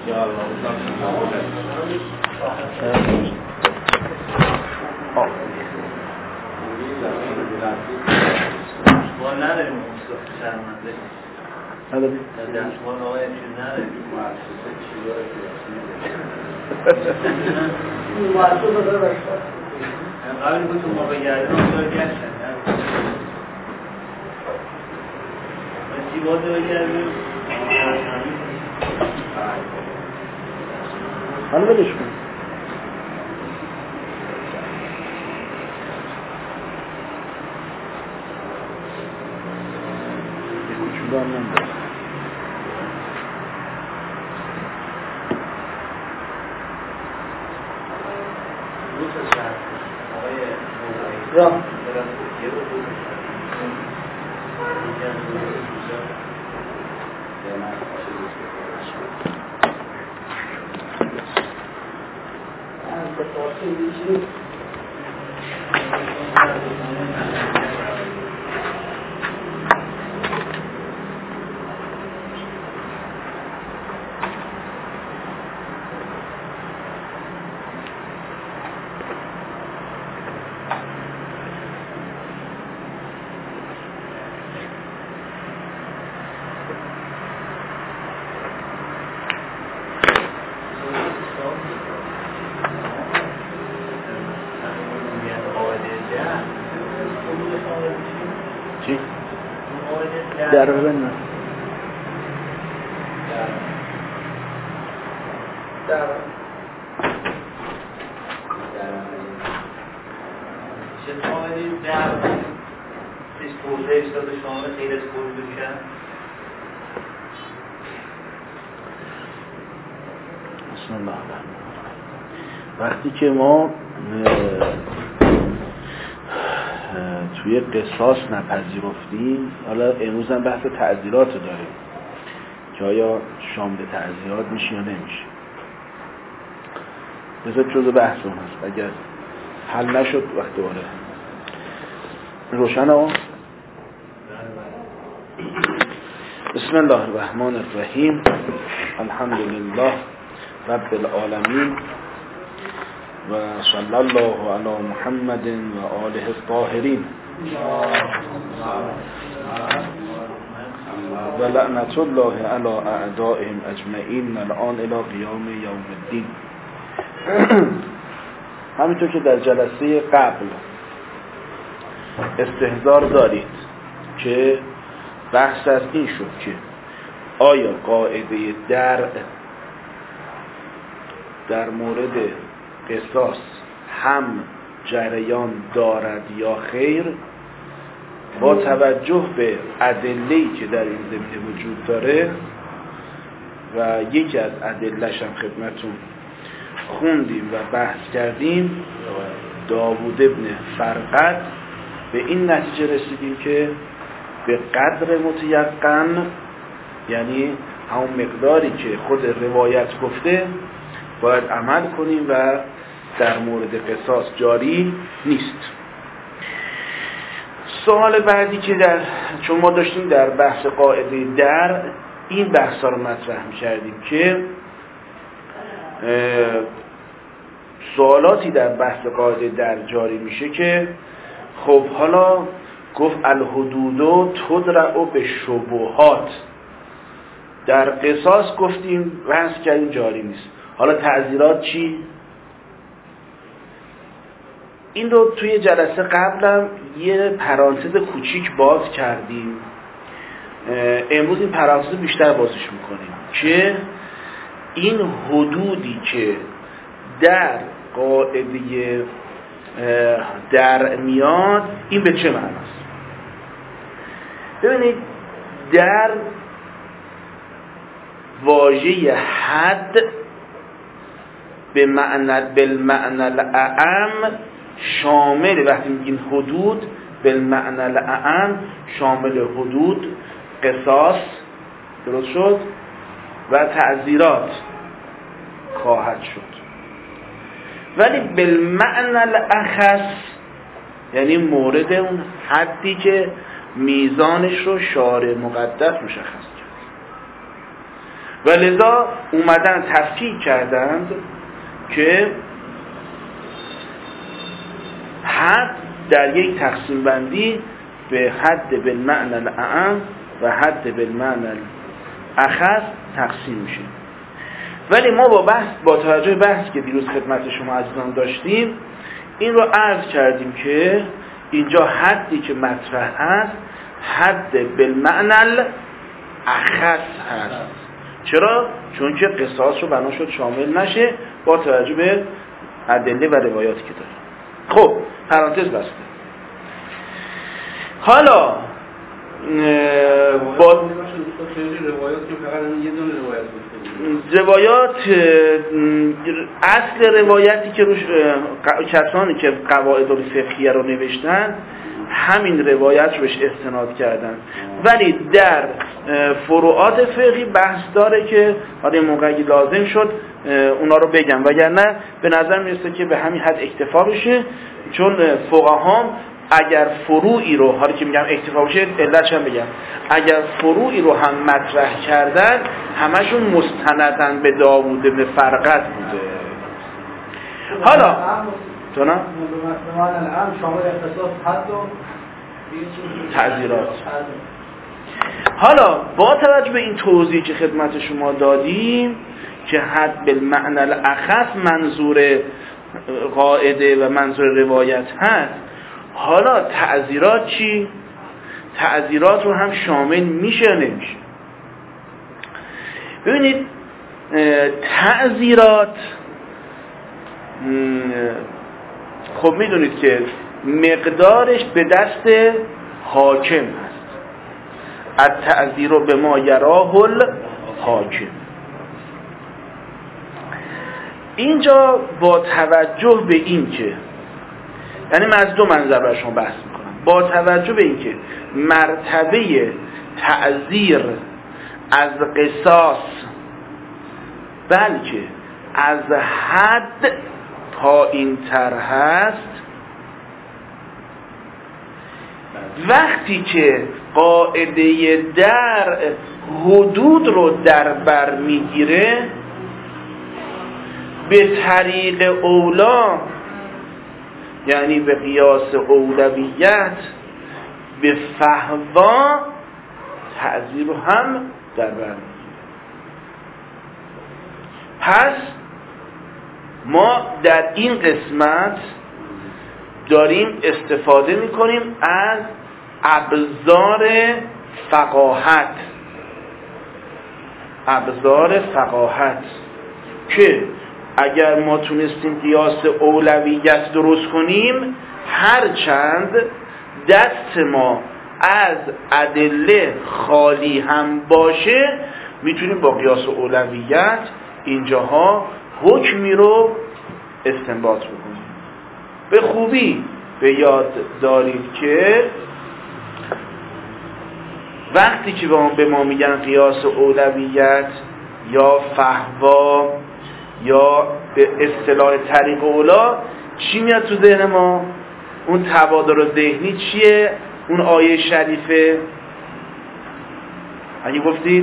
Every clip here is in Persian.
نداریم قبل بود تو ما بگردیم آنجا گشتن چی باید بگردیم حالا بدش کن یه کوچولو هم نمیده یا در رو بنن چه قاعده در چیز پرسش داده شامل خیلی از پول بکن بسم الله الرحمن الرحیم. وقتی که ما توی قصاص نپذیرفتیم، حالا امروز هم بحث تعزیرات داریم که آیا شامل تعزیرات میشه یا نمیشه. بذار جزء بحث اون هست، اگر حل نشد وقت دوباره روشن ها. بسم الله الرحمن الرحیم. الحمد لله رب العالمین و صلی الله علی محمد و آله الطاهرین و لعنت الله علی اعدائهم اجمعین الان الی قیام یوم الدین. همینطور که در جلسه قبل استحضار دارید که بحث از این شد که آیا قاعده در مورد قصاص هم جریان دارد یا خیر، با توجه به ادله‌ای که در این زمینه وجود داره و یکی از ادله‌اش هم خدمتون خوندیم و بحث کردیم، داوود ابن فرقد، به این نتیجه رسیدیم که به قدر متیقن، یعنی همون مقداری که خود روایت گفته باید عمل کنیم و در مورد قصاص جاری نیست. سوال بعدی که چون ما داشتیم در بحث قاعده در این بحثا رو مطرح می‌کردیم که سوالاتی در بحث قاعده در جاری میشه که خب حالا گفت الحدود تدرع به شبهات، در قصاص گفتیم بحث کردیم جاری نیست، حالا تعزیرات چی؟ این رو توی جلسه قبلم یه پرانتز کوچیک باز کردیم، امروز این پرانتز بیشتر بازش میکنیم که این حدودی که در قاعده در میاد این به چه معناست. ببینید در واژه حد بالمعنى الاعم شامل، وقتی میگیم حدود بالمعنى الاعم شامل حدود، قصاص درست شد و تعزیرات خواهد شد. ولی بالمعنى الاخص یعنی مورد اون حدی که میزانش رو شارع مقدس مشخص کرد و لذا اومدن تفکیک کردند که حد در یک تقسیم بندی به حد بالمعنى الاعم و حد بالمعنى الاخص تقسیم میشه. ولی ما با توجه بحث که دیروز خدمت شما عزیزان داشتیم این رو عرض کردیم که اینجا حدی که مطرح هست حد بالمعنى الاخص هست. چرا؟ چون که قصاص رو بنا شد شامل نشه با توجه به ادله و روایاتی که داره. خب پرانتز بسته. حالا با روایات اصل روایتی که روش کسانی که قواعد الفقهیه رو نوشتن همین روایت رو بهش استناد کردن، ولی در فروعات فقهی بحث داره که حالا موقعی لازم شد اونا رو بگم، وگرنه به نظر میرسه که به همین حد اکتفا بشه. چون فقها اگر فروعی رو، حالا که میگم اکتفا بشه علتش هم بگم، اگر فروعی رو هم مطرح کردن همشون مستندن به داوود به فرقت بوده. حالا تو نه؟ تعزیرات. حالا با توجه به این توضیح که خدمت شما دادیم که حد بالمعنى الاخص منظور قاعده و منظور روایت هست، حالا تعزیرات چی؟ تعزیرات رو هم شامل میشه یا نمیشه؟ ببینید تعزیرات خب میدونید که مقدارش به دست حاکم هست. التعزیر به ما یراه الحاکم. اینجا با توجه به این که یعنی من از دو منظر برای شما بحث میکنم، با توجه به این که مرتبه تعزیر از قصاص بلکه از حد پایین تر هست، وقتی که قاعده در حدود رو در بر میگیره به طریق اولا، یعنی به قیاس اولویت، به فهوا تعزیر رو هم در بر میگیره. پس ما در این قسمت داریم استفاده میکنیم از ابزار فقاهت، ابزار فقاهت که اگر ما تونستیم قیاس اولویت درست کنیم، هرچند دست ما از ادله خالی هم باشه، میتونیم با قیاس اولویت اینجاها حکمی رو استنباط بکنیم. به خوبی به یاد دارید که وقتی که به ما میگن قیاس اولویت یا فهوا یا به اصطلاح طریق اولا، چی میاد تو ذهن ما؟ اون تبادر ذهنی چیه؟ اون آیه شریفه اگه گفتید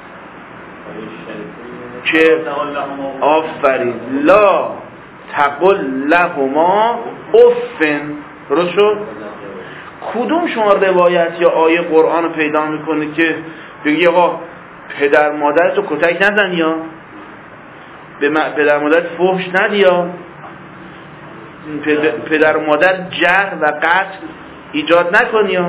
که آفرین لا تقل لهما افن، درست شد؟ کدوم شما روایت یا آیه قرآن رو پیدا میکنه که بگی آقا پدر مادرتو کتک نزن یا به پدر مادرت فحش ندی یا پدر مادر جرح و قتل ایجاد نکنی یا؟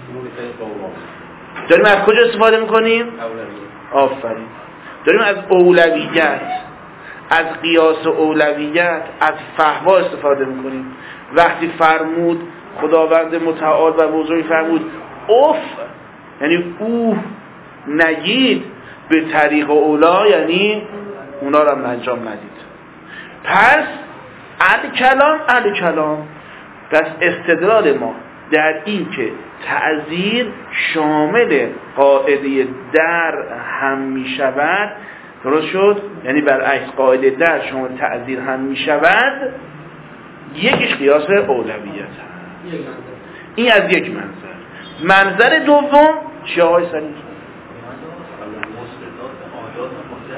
داریم از کجا استفاده میکنیم؟ آفرین، داریم از اولویت، از قیاس اولویت، از فهوا استفاده میکنیم. وقتی فرمود خداوند متعال و بزرگ فرمود اف، یعنی او نگید، به طریق اولا یعنی اونا رو هم انجام ندید. پس کلام پس استدلال ما در این که تعزیر شامل قاعده در هم می شود، درست شد؟ یعنی برعکس قاعده در شامل تعزیر هم می شود، یکیش قیاس اولویت هست. این از یک منظر دوم چه آقای سلیم؟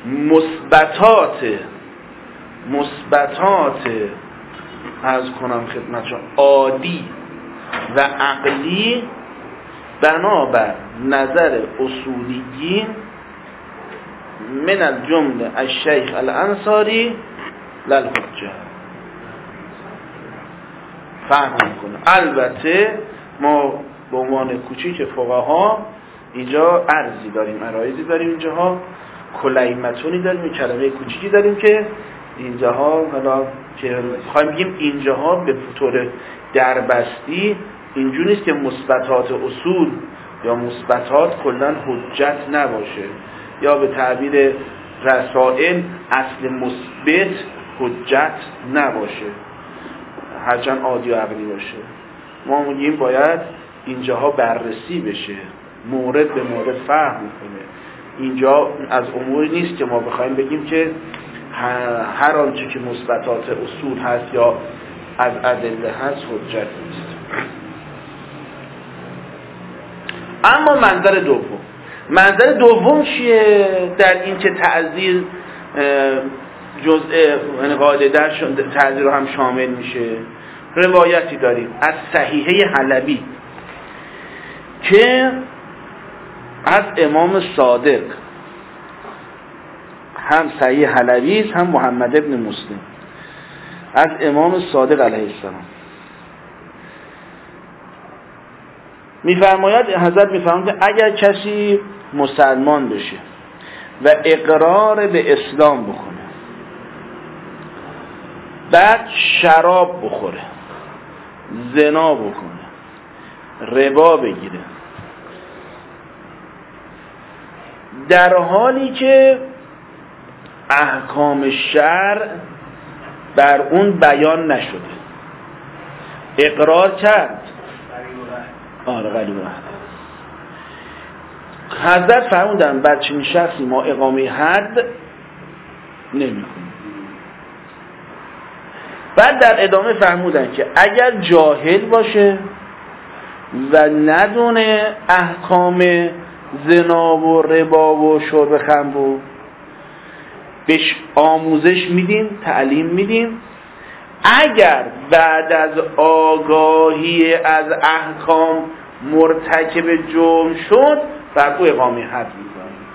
مثبتات از کنم خدمتشون عادی و عقلی بنابر نظر اصولیین من الجمله الشیخ الانصاری للحجه فهم کنه. البته ما به عنوان کوچیک فقها اینجا عرضی داریم، عرایضی داریم، اینجاها کلیمتونی داریم، کلمه کوچیکی داریم که اینجاها حالا که میخوایم بگیم اینجاها به طور دربستی اینجور نیست که مثبتات اصول یا مثبتات کلا حجت نباشه، یا به تعبیر رسائل اصل مثبت حجت نباشه، هرچند عادی و عقلی باشه. ما میگیم باید اینجاها بررسی بشه، مورد به مورد فهم کنه. اینجا از اموری نیست که ما بخوایم بگیم که هر آنچه که مثبتات اصول هست یا از ادله هست حجت نیست. اما منظر دوم چیه در این که تعزیر جزء قاعده در تعزیر رو هم شامل میشه؟ روایتی داریم از صحیحه حلبی که از امام صادق، هم صحیح حلبی است هم محمد ابن مسلم، از امام صادق علیه السلام میفرماید، حضرت میفرماید که اگر کسی مسلمان بشه و اقرار به اسلام بکنه، بعد شراب بخوره، زنا بکنه، ربا بگیره، در حالی که احکام شرع بر اون بیان نشده، اقرار کرد، غریب رهد، حضرت فرمودن بر چنین شخصی ما اقامه حد نمی‌کنیم. بعد در ادامه فرمودن که اگر جاهل باشه و ندونه احکام زنا و ربا و شرب خمر رو، بهش آموزش میدیم، تعلیم میدیم، اگر بعد از آگاهی از احکام مرتکب جرم شد بر او اقامه حد میکنیم.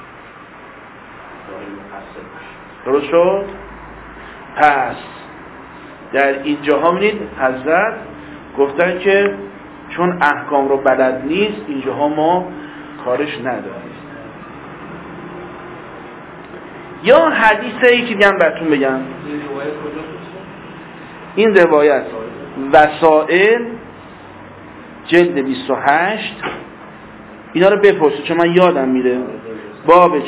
درست شد؟ پس در اینجاها می‌بینید حضرت گفتن که چون احکام رو بلد نیست اینجاها ما کارش نداریم. یا حدیثه یکی دیگه هم براتون بگم، این روایت وسائل جلد 28، اینا رو بپرسید چون من یادم میره، باب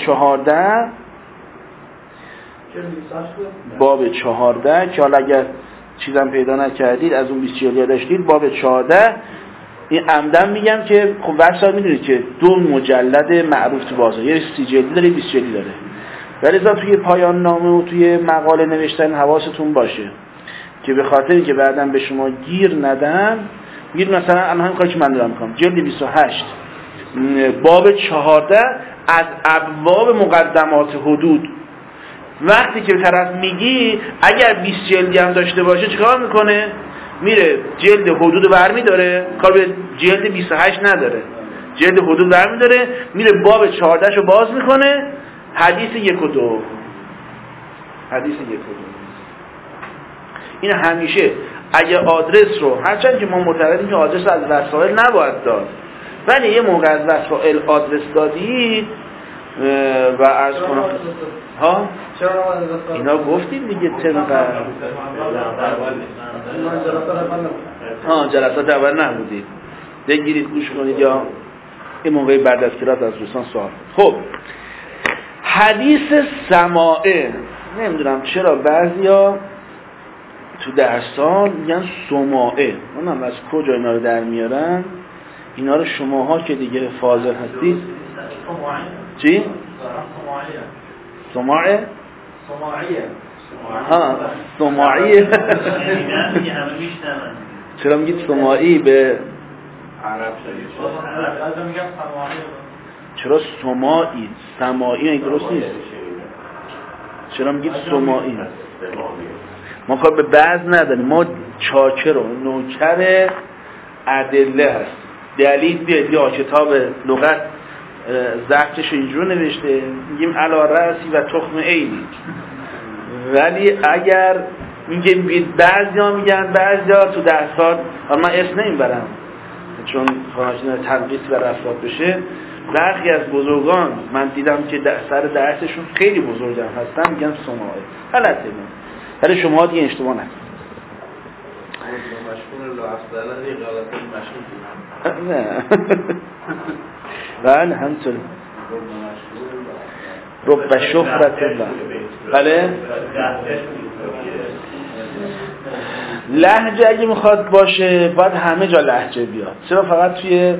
14 که حالا اگر چیزم پیدا نکردید از اون 20 جلد داشتید، باب 14. این عمدن میگم که خب وسائل میدونید که 2 مجلد معروف تو بازار، یه 30 جلدی داره 20 جلدی داره، ولی توی پایان نامه و توی مقاله نوشتن حواستون باشه که به خاطر اینکه بعداً به شما گیر ندم، میگید مثلا الان همین کاری که من دارم میکنم، جلد 28 باب 14 از ابواب مقدمات حدود، وقتی که به طرف میگی اگر 20 جلدی هم داشته باشه چیکار میکنه؟ میره جلد حدود برمی داره، کار به جلد 28 نداره، جلد حدود برمی داره، میره باب 14 رو باز میکنه، حدیث 1 و 2. این همیشه اگه آدرس رو، هرچند که ما معتقدیم که آدرس از وسائل نباید داد، ولی یه موقع از وسائل آدرس دادید و از کنم ها اینا گفتیم دیگه طبقا جلسات اول نبودید، بگیرید گوش کنید یا این موقع بعد از کلاس از دوستان سوال. خب حدیث سماعه، نمیدونم چرا بعضیا تو درسان میگن سماعه، اونم از کجا اینا رو در میارن؟ اینا رو شماها که دیگه فاضل هستید چی؟ سماعه؟ ها سماعیه. چرا میگید سماعی به عرب شدید؟ چرا سماعی؟ سماعی این درست نیست. چرا میگید سماعی؟ ما کار به بعض نداریم، ما چاکر و نوکر ادله هست. دلیل بیاد یا کتاب لغت ضبطش اینجور نوشته، میگیم علی رأسی و تخم عینی. ولی اگر میگیم بعضیا میگن بعضیا تو درسات، من اسم نمیبرم چون خواهشون تنقیص و رفعات بشه، برخی از بزرگان من دیدم که سر درسشون خیلی بزرگم هستن میگن سماعی. غلطه من، ولی شما دیگه اشتباه نکنید. مشهور لا اصلا دیگه غلطه مشهور نه بله همطور رب شهرت الله. بله لهجه اگه میخواد باشه باید همه جا لهجه بیاد، چرا فقط توی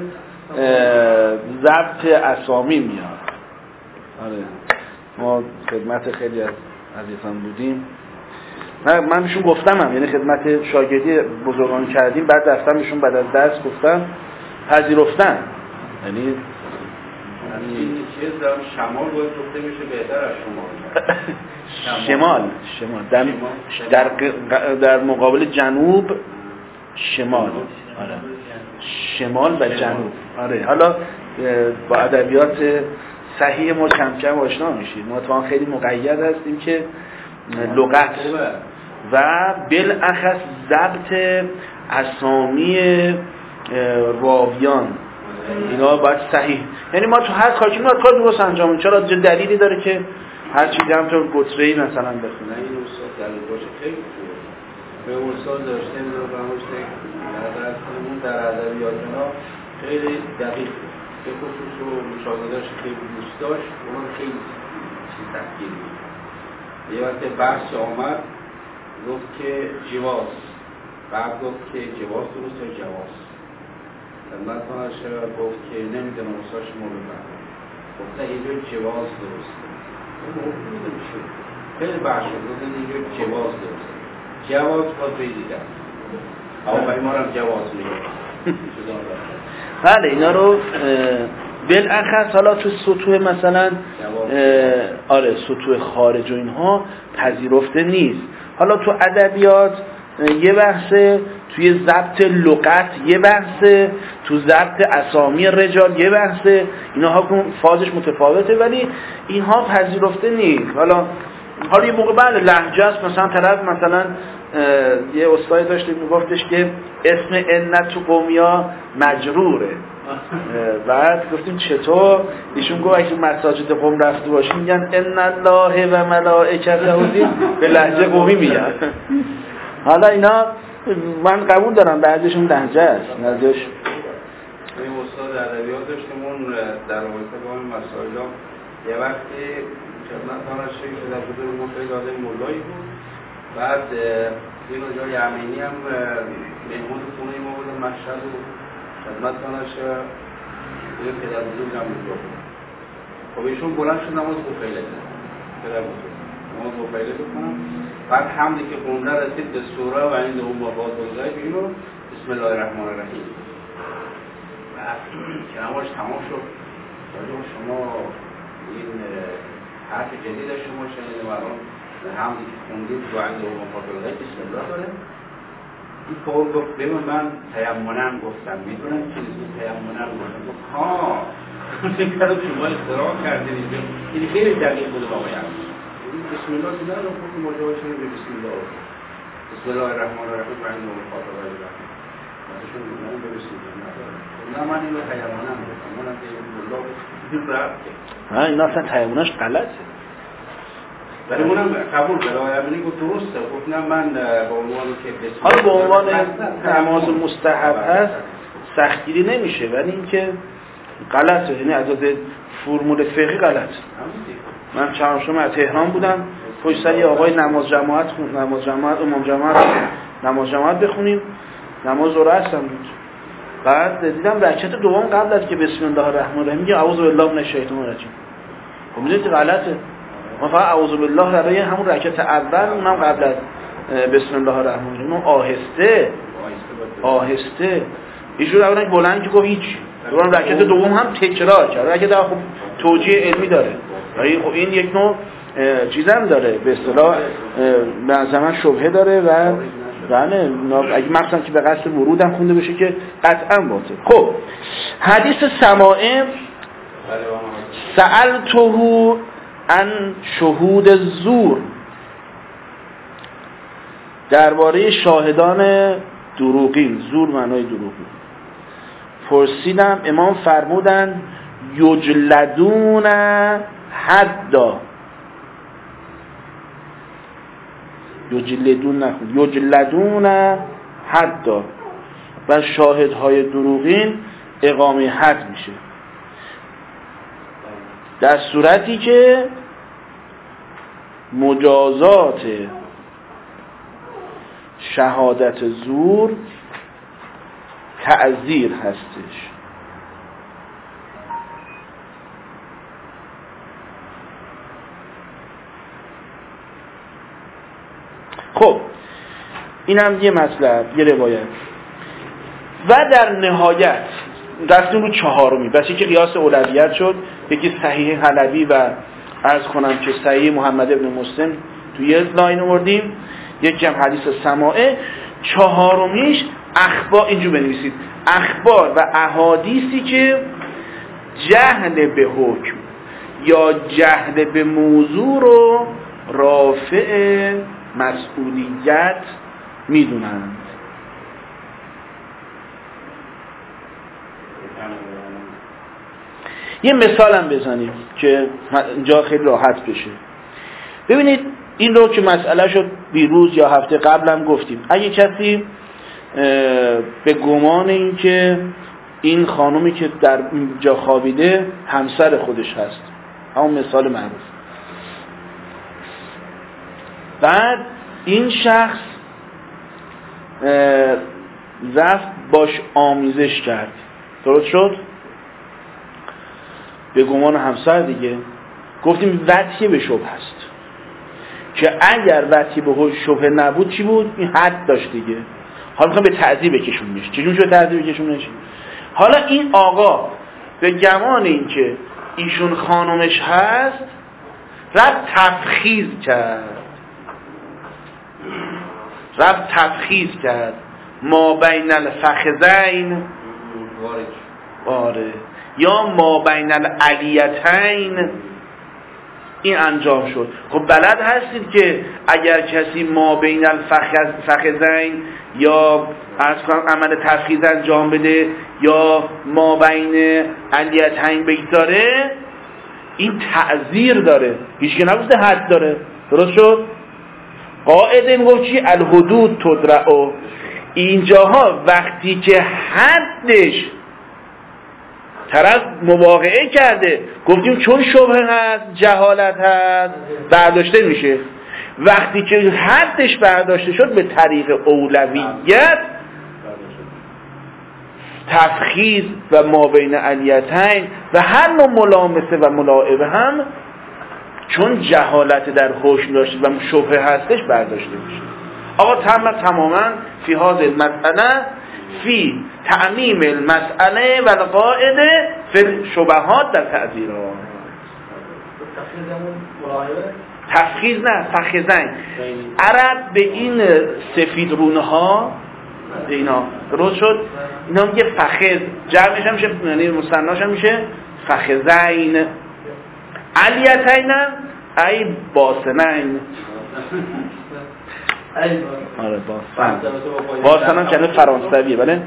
ضبط اسامی میاد؟ آره ما خدمت خیلی از عزیزان بودیم، من بهشون گفتم یعنی خدمت شاگردی بزرگان کردیم، بعد رفتم بهشون بعد از درس گفتم، پذیرفتن. یعنی چیز شمال باید گفته میشه بهتر از شمال در مقابل جنوب شمال. آره شمال و جنوب. آره حالا با ادبیات صحیح ما کم کم آشنا میشید، ما تو خیلی مقید هستیم که لغت و بالاخص ضبط اسامی راویان اینا باید صحیح، یعنی ما تو هر کاری ما کار درست انجام میدیم. چرا دلیلی داره که هر چیزی هم تو گتره‌ای مثلا بخونه؟ این استاد دلیل باشه خیلی خوبه. به استاد داشتیم رو بهمون در ادبیات اینا خیلی دقیق به خصوص و مشاهده‌اش خیلی دوست داشت، اون خیلی چیز تفکیری. یه وقت بحث آمد گفت که جواز، بعد گفت که جواز درست یا جواز. خدمت کنش گفت که نمیدونم استاد شما بفرمایید. گفت اینجا جواز درسته. خیلی بحث شد، گفت اینجا جواز درسته. جواز باید بیدیدن. اما برای ما هم جواز میگه. بله اینا رو بالاخص حالا تو سطوح مثلا آره سطوح خارج و اینها پذیرفته نیست. حالا تو ادبیات یه بحثه، توی ضبط لغت یه بحثه، تو ضبط اسامی رجال یه بحثه، اینها فازش متفاوته ولی اینها پذیرفته نیست. حالا یه موقع بله لهجه است، مثلا طرف مثلا یه استاد داشته میگفتش که اسم ان تو قومیا مجروره، بعد گفتیم چطور؟ ایشون گفت اگه مساجد قوم رفته باشیم میگن ان الله و ملائکته به لهجه قومی میگن. حالا اینا من قبول دارم بعضیشون لهجه است نزدیش. این استاد ادبیات داشتمون در رابطه با این مسائل یه وقتی خدمت دانش شده بوده رو خیلی آدم مولایی بود، بعد این جای امینی هم مهمون خونه ما بود مشهد و خدمت دانش یه پدر بزرگ هم اونجا بود. خب ایشون بلند شد نماز بخیله پدر بزرگ نماز بخیله بکنم، بعد حمدی که خونده رسید به سوره و این دوم با بازگذاری بگیرو بسم الله الرحمن الرحیم. بعد که نماز تمام شد شما این حرف جدید شما شنیده و الان حمدی که خوندید و این دوم با بازگذاری بسم الله داره. این فور گفت بگم من تیمونم گفتم میدونم چیزی بود تیمونم گفتم. گفت ها این کارو شما اختراع کردید. این خیلی دقیق بود آقای عزیز. بسم الله دیدن رو خود مجاوز شده به بسم الله بسم الله الرحمن الرحیم و این نوم خاطر و الرحیم بعدشون دیدن به بسم الله نه من این رو تیمونم گفتم منم که الله این رفت که اینا اصلا تیموناش غلطه ولی منم قبول کرده آقای امینی گفت درسته. گفت نه من با عنوانی که بسم حالا به عنوان نماز مستحب هست سختگیری نمیشه، ولی اینکه غلطه، یعنی از فرمول فقهی غلطه. من چهارشنبه از تهران بودم، پشت سر یه آقای نماز جماعت نماز جماعت بخونیم، نماز ظهر هستم بود. بعد دیدم رکعت دوم قبل از که بسم الله الرحمن الرحیم میگه اعوذ بالله من الشیطان الرجیم. خب میدونید غلطه. ما فقط اعوذ بالله برای همون رکعت اول اونم قبل از بسم الله الرحمن الرحیم آهسته ایشون اولا بلند که گفت هیچ. رکعت دوم هم تکرار کرد. رکعت خب توجیه علمی داره. خب این یک نوع چیزم داره به اصطلاح مثلا شبهه داره و بله اگه مثلا که به قصد ورود هم خونده بشه که قطعا باطل. خب حدیث سماعه سألته عن شهود الزور، درباره شاهدان دروغین، زور معنای دروغین پرسیدم، امام فرمودن یجلدون حدا، یجلدون نخون، یجلدون حدا، و شاهدهای دروغین اقامه حد میشه در صورتی که مجازات شهادت زور تعزیر هستش. خب اینم یه مطلب، یه روایت. و در نهایت رفتیم رو چهارمی، بس یکی قیاس اولویت شد، یکی صحیح حلبی و عرض کنم که صحیح محمد ابن مسلم توی یه لاین آوردیم، یکی هم حدیث سماعه. چهارمیش اخبار، اینجور بنویسید، اخبار و احادیثی که جهل به حکم یا جهل به موضوع رو رافع مسئولیت میدونند. یه مثال هم بزنیم که اینجا خیلی راحت بشه. ببینید این رو که مسئله شد دیروز یا هفته قبل هم گفتیم، اگه کسی به گمان این که این خانومی که در اینجا خوابیده همسر خودش هست، همون مثال معروف، بعد این شخص رفت باش آمیزش کرد، درست شد؟ به گمان همسر دیگه، گفتیم وطیه به شبه هست که اگر وطیه به شبه نبود چی بود؟ این حد داشت دیگه. حالا میخوام به تعذیب بکشونش. چجور شد تعذیب بکشونش؟ حالا این آقا به گمان این که ایشون خانومش هست رفت تفخیذ کرد، ما بین الفخذین یا ما بین الالیتین، این انجام شد. خب بلد هستید که اگر کسی ما بین الفخذین یا عمل تفخیذ انجام بده یا ما بین الیتین بگذاره، این تعزیر داره، هیچ که نبوده حد داره، درست شد؟ قاعده میگفت چی؟ الحدود تدرعو. اینجاها وقتی که حدش طرف مواقعه کرده، گفتیم چون شبهه هست، جهالت هست، برداشته میشه. وقتی که حدش برداشته شد به طریق اولویت، تفخیذ و مابین الیتین و هر نوع ملامسه و ملاعبه هم چون جهالت در حکم داشته و شبهه هستش برداشته میشه. آقا تماما فی هذه المسئله فی تعمیم المسئله و القاعده فی الشبهات در تعذیرات. تفخیذ نه، فخذین. عرب به این سفید رونه ها اینا درست شد، اینا میگه فخذ، جمعش هم میشه، یعنی مثناش هم میشه فخذین. الیتین ای باسنین. آره باسن هم کنه فرانسویه، بله؟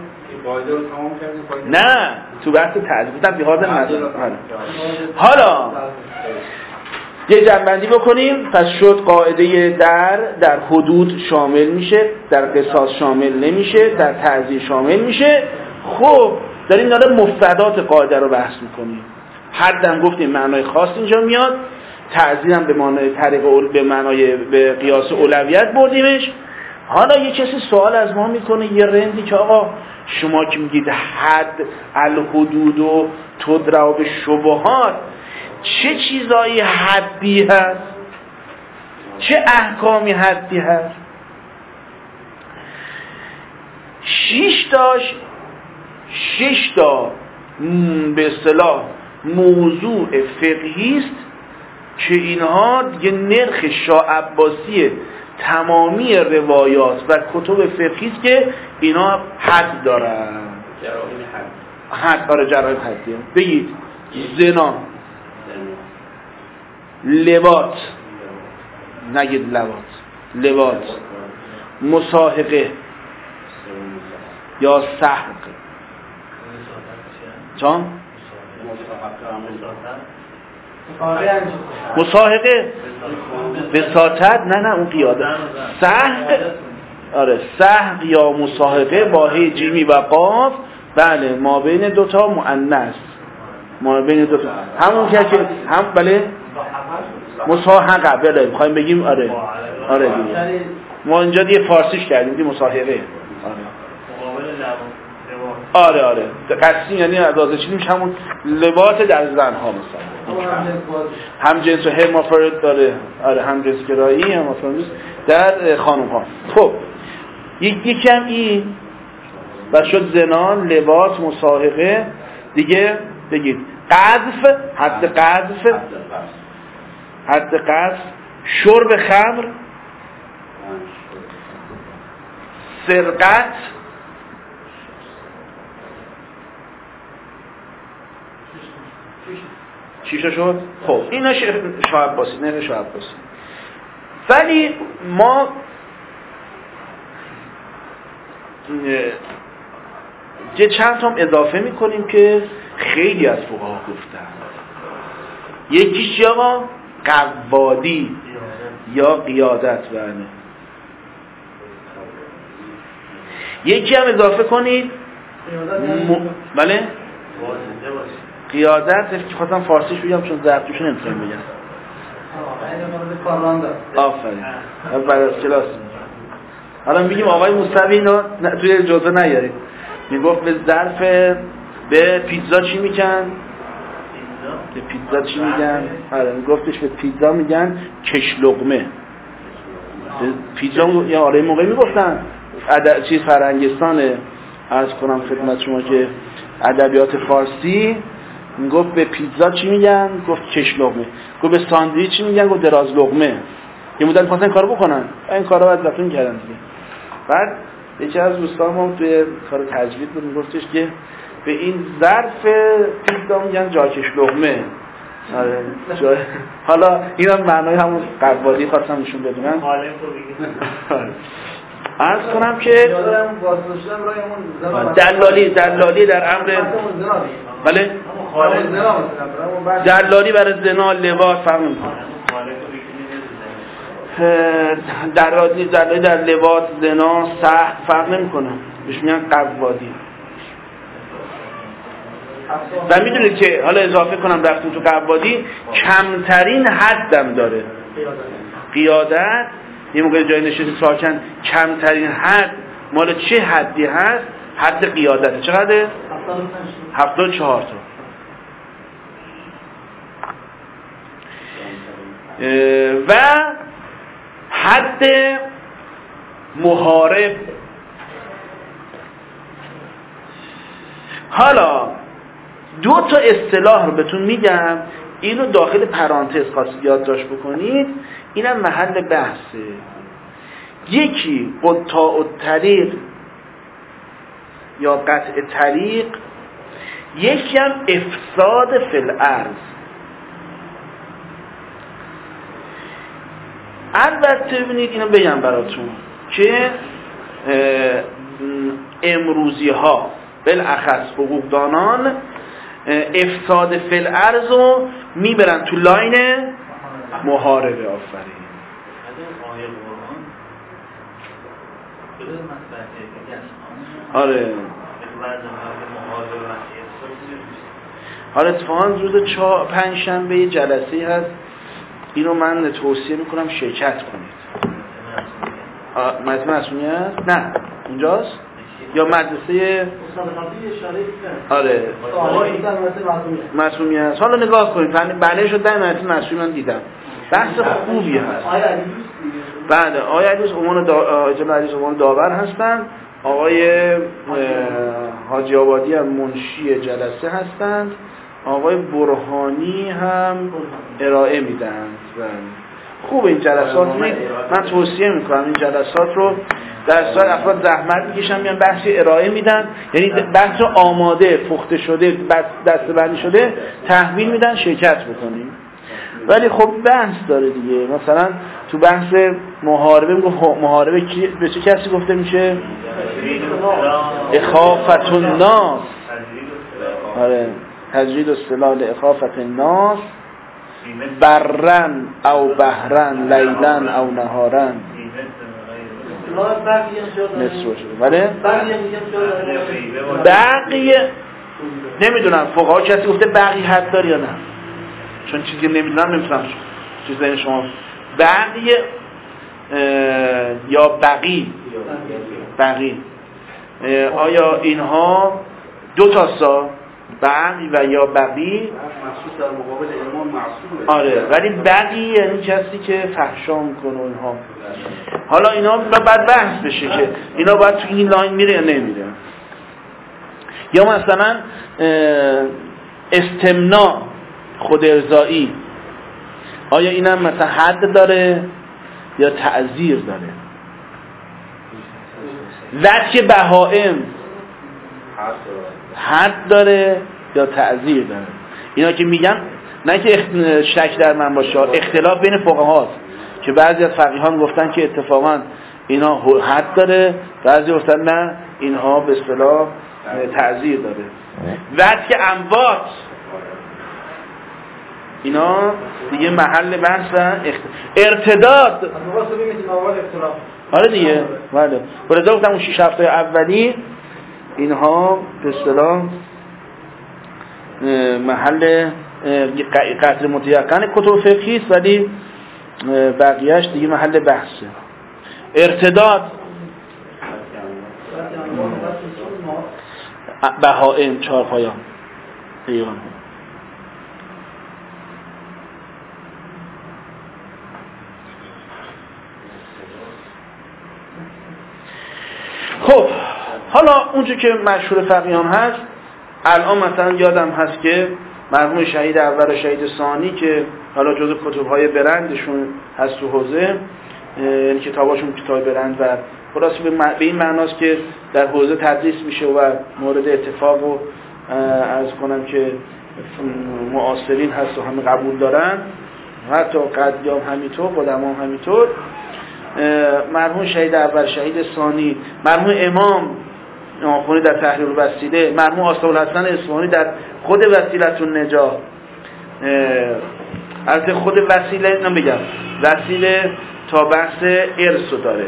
نه تو بحث تعذیب هم بیهاز نظر. حالا یه جنبندی بکنیم. پس شد قاعده در حدود شامل میشه، در قصاص شامل نمیشه، در تعزیر شامل میشه. خب داریم داره مفردات قاعده رو بحث میکنیم. حدم گفتیم معنای خاص اینجا میاد، تعزیر هم به معنای به قیاس اولویت بردیمش. حالا یه کسی سوال از ما میکنه، یه رندی که آقا شما که میگید حد الحدود و تدرع به شبهات، چه چیزایی حدی هست؟ چه احکامی حدی هست؟ 6 تا به اصطلاح موضوع فقهی است که اینها دیگه نرخ شاه عباسی تمامی روایات و کتب فقهی است که اینا حد دارن. حد داره، جرایم حدیه. بگید زنا، لواط، نگید لواط، لواط، مصاحقه یا سحق. چون مصاحقه وساطت، نه اون قیاده. سحق، آره سحق یا مصاحقه با هی جیمی و قاف، بله ما بین دوتا مؤنث، ما بین دوتا همون که هم بله مصاحقه، بله میخوایم بگیم آره دیگه. ما اینجا دیگه فارسیش کردیم دیگه مصاحقه. آره قصدی یعنی از آزادی میشه همون لباس در زن ها مثلا هم جنس و هرمافرود داره. آره هم جنس گرایی هرمافرودیت در خانم ها. خب یکی هم این و شد زنا، لباس، مصاحقه دیگه. بگید قذف، حد قذف، شرب خمر، سرقت، چیشا شد. خب اینا شاه عباسی، نه شاه عباسی. ولی ما چند تا اضافه میکنیم که خیلی از فقها گفتن. یکیش یا قوادی یا قیادت، یکی هم اضافه کنید بله قیادت که خواستم فارسیش بگم چون ضبطش نمیتونم بگم. آفرین بعد از کلاس حالا میگیم آقای موسوی اینو توی جزء نیارید. میگفت به ظرف به پیتزا چی میگن؟ به پیتزا چی میگن؟ میگفتش به پیتزا میگن کش لقمه. پیتزا یا آره موقعی میگفتن چیز فرهنگستانه. عرض کنم خدمت شما که ادبیات فارسی میگفت به پیتزا چی میگن؟ گفت کش لقمه. گفت به ساندویچ چی میگن؟ گفت دراز لقمه. یه مدت خواستن این کارو بکنن، این کارا بعد رفتن کردن دیگه. بعد یکی از دوستان ما توی کار تجوید بود میگفتش که به این ظرف پیتزا میگن جاکش لقمه. آره حالا اینا معنای همون قوالی خواستم نشون بدونم. عرض کنم که دلالی در امر بله دلالی برای زنا، لواط فرق می‌کنه. دلالی در لواط، زنا، سحق فرق نمی‌کنه. بهش میگن قوادی. و میدونید که حالا اضافه کنم رفتیم تو قوادی، کمترین حدم داره. قیادت یه موقع جای نشستی ساکن کمترین حد مال چه حدی هست؟ حد قیادت چقدره؟ 74 تا. و حد محارب. حالا دو تا اصطلاح رو بهتون میگم، اینو داخل پرانتز خواستید یادداشت بکنید، اینم محل بحثه. یکی قطاع الطریق یا قطع طریق، یکی هم افساد فی الارض. البته ببینید اینو بگم براتون که امروزی ها بالاخص حقوقدانان افساد فی الارض رو میبرن تو لاین محاربه. آفرین. آره اتفاقا روز پنجشنبه جلسه هست، اینو من توصیه میکنم شرکت کنید. مدرسه مسئولیت؟ نه اونجاست یا مدرسه آره مسئولیت. حالا نگاه کنید بله شد در مدرسه مسئولیت من دیدم بحث خوبی هست. بله آقای علیس عنوان داور هستن، آقای حاجی آبادی هم منشی جلسه هستند آقای برهانی هم ارائه میدن. خوب این جلسات رو من توصیه میکنم، این جلسات رو در سال افراد زحمت میکشن میان بحثی ارائه میدن، یعنی بحث رو آماده پخته شده دسته‌بندی شده تحویل میدن شرکت بکنیم. ولی خب بحث داره دیگه، مثلا تو بحث محاربه محاربه به چه کسی گفته میشه؟ اخافت الناس. آره، تجرید السلاح اخافت الناس برن او بحرن لیلن او نهارن نصف شده. ولی بقیه نمیدونم فقها کسی گفته بقیه حد داری یا نه، چون چیزی نمیدونم نمیتونم چیز بین شما بقیه یا بقی آیا اینها دو تا سا بقی و یا بقی مخصوص در مقابل امام معصومه. آره، ولی بقی یعنی کسی که فحشا میکنه اینها. حالا اینا بعد بحث بشه که اینا باید تو این لاین میره یا نمیره. یا مثلا استمناء خود ارضایی، آیا اینم مثلا حد داره یا تعزیر داره؟ وجه بهائم حد داره یا تعزیر داره؟ اینا که میگن نه که شک در من باشه، اختلاف بین فقهاست که بعضی از فقیهان گفتن که اتفاقا اینا حد داره، بعضی گفتن نه اینها به اصطلاح تعزیر داره. وجه اموات اینا دیگه محل بحث و ارتداد. آره دیگه، بله. ولذا گفتم اون 6 هفته اولی اینها به اصطلاح محل قطع متیقن کتب فقهی است، ولی بقیهش دیگه محل بحثه. ارتداد بهائم چهارپایان پیغام. خب حالا اونجا که مشهور فقیهان هست، الان مثلا یادم هست که مرحوم شهید اول و شهید ثانی که حالا جزو کتب‌های برندشون هست تو حوزه، یعنی کتاباشون کتاب برند و خلاصه به این معناست که در حوزه تدریس میشه و مورد اتفاق و عرض کنم که معاصرین هست و همه قبول دارن، حتی قدیام همینطور، قدما همینطور. مرحوم شهید اول، شهید ثانی، مرحوم امام ناخونی در تحریر الوسیله، مرحوم آصف‌الحسن اصفهانی در خود وسیلة النجاح. البته خود وسیله نمیگم، وسیله تا بحث ارث داره،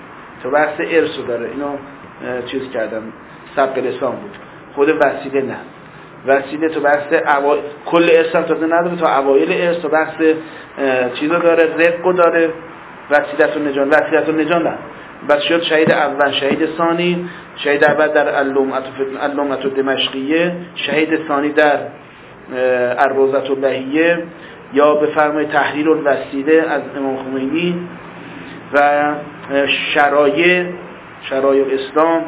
اینو چیز کردم سبق لسان بود، خود وسیله نه، وسیله تو بحث کل ارث هم تازه نداره، تا اوایل ارث تو بحث چیزا داره، رق داره. وسیلة النجاح نه، بس شد شهید اول، شهید ثانی، شهید اول در اللمعة الدمشقیه، شهید ثانی در الروضة اللهیه، یا بفرمایید تحریر الوسیله از امام خمینی و شرایع الاسلام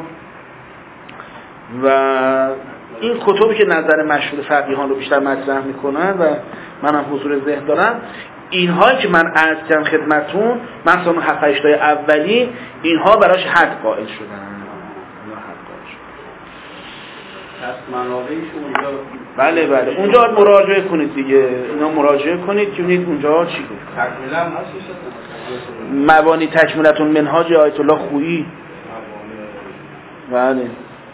و این کتبی که نظر مشهور فقیهان رو بیشتر مطرح میکنن و منم حضور ذهن دارم. اینهایی که من عرض کردم خدمتون، مثلا 7-8 تای اولی، اینها براش حد قائل شدن. بله اونجا مراجعه کنید دیگه، اینا مراجعه کنید که ببینید اونجا چی گفت. تکمیلا مبانی تکمیلتون منهاج آیت الله خویی. بله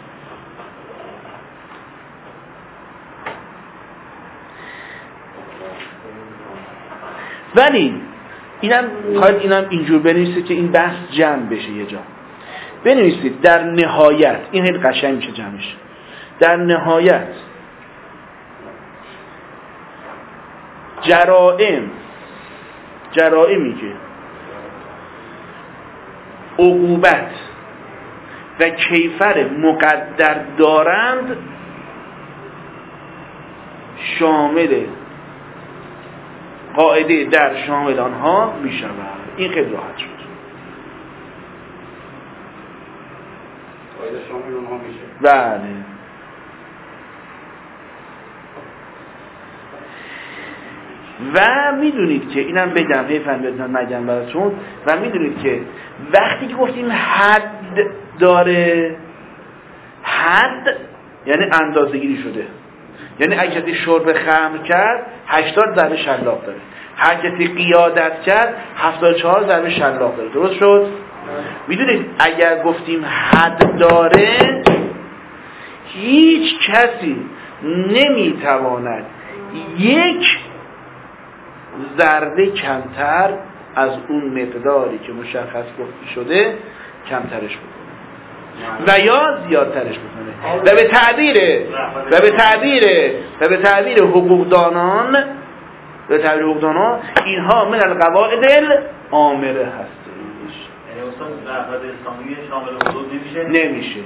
ولی اینم اینجور بنویسید که این بحث جمع بشه. یه جا بنویسید در نهایت، این خیلی قشنگ میشه جمعش، در نهایت جرائمی که عقوبت و کیفر مقدر دارند شامل قاعده در شامل آنها می شود. این خیلی راحت شد. قاعده شامل آنها میشه. بله و میدونید که اینم بگم حیفم بدونم نگم براتون، و میدونید که وقتی که گفتیم حد داره، حد یعنی اندازه‌گیری شده، یعنی اگه کسی شرب خمر کرد 80 ضربه شلاق داره، هر کسی قیادت کرد 74 ضربه شلاق داره. درست شد؟ میدونید اگر گفتیم حد داره، هیچ کسی نمیتواند یک ذره کمتر از اون مقداری که مشخص گفته شده کمترش بکنه و یا زیادترش بکنه. و به تعبیر حقوقدانان اینها من القواعد العامره هستش. یعنی اصلا قواعد اسلامی شامل حدود نمیشه.